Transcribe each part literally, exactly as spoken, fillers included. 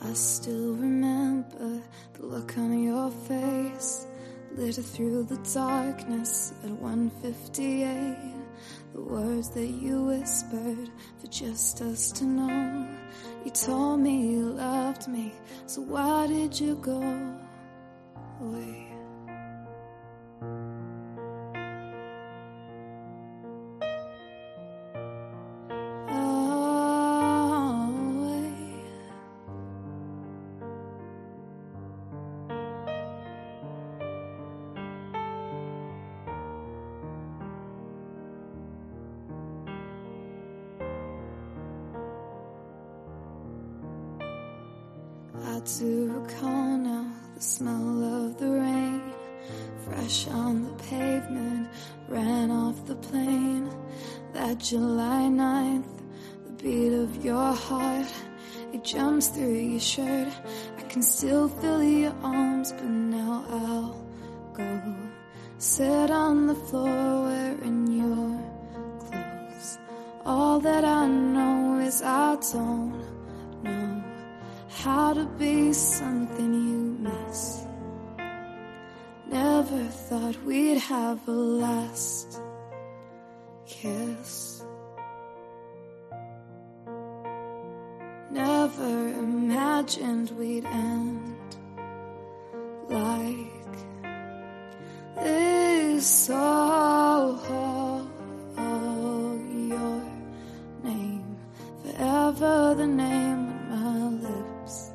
I still remember the look on your face, lit through the darkness at one fifty-eight. The words that you whispered for just us to know. You told me you loved me, so why did you go away? I do recall now the smell of the rain, fresh on the pavement, ran off the plane. That July ninth, the beat of your heart, it jumps through your shirt. I can still feel your arms, but now I'll go sit on the floor wearing your clothes. All that I know is I don't know how to be something you miss. Never thought we'd have a last kiss. Never imagined we'd end like this. Oh, your name, forever the name on my lips.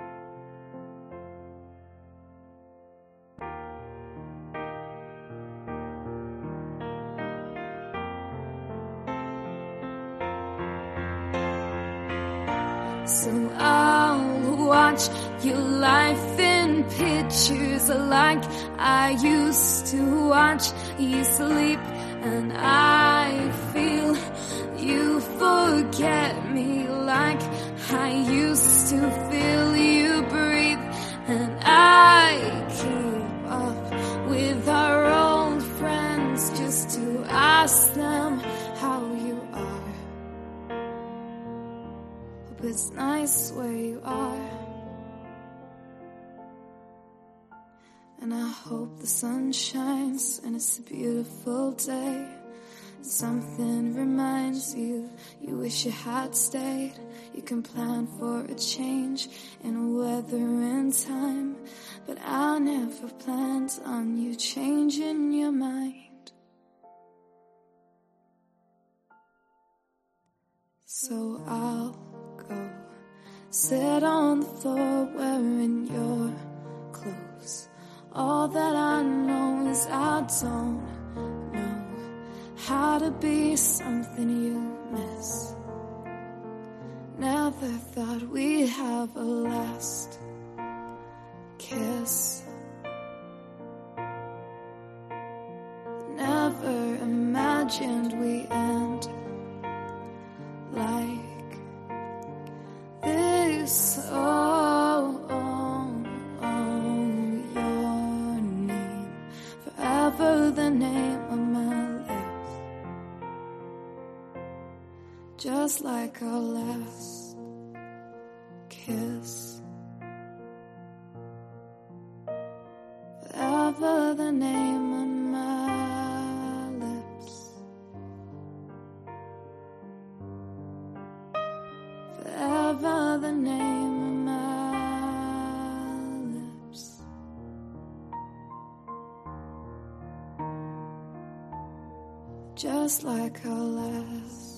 So I'll watch your life in pictures like I used to watch you sleep, and I feel you forget me like I used to feel you breathe. And I keep up with our old friends just to ask them how you are. Hope it's nice where you are, and I hope the sun shines and it's a beautiful day. Something reminds you, you wish you had stayed. You can plan for a change in weather and time, but I never planned on you changing your mind. So I'll go sit on the floor wearing your clothes. All that I know is I don't know how to be something you miss. Never thought we'd have a last kiss. Never imagined we end like this. Oh, oh, oh, your name, forever the name of my lips. Just like our last kiss. Forever the name on my lips. Forever the name on my lips. Just like our last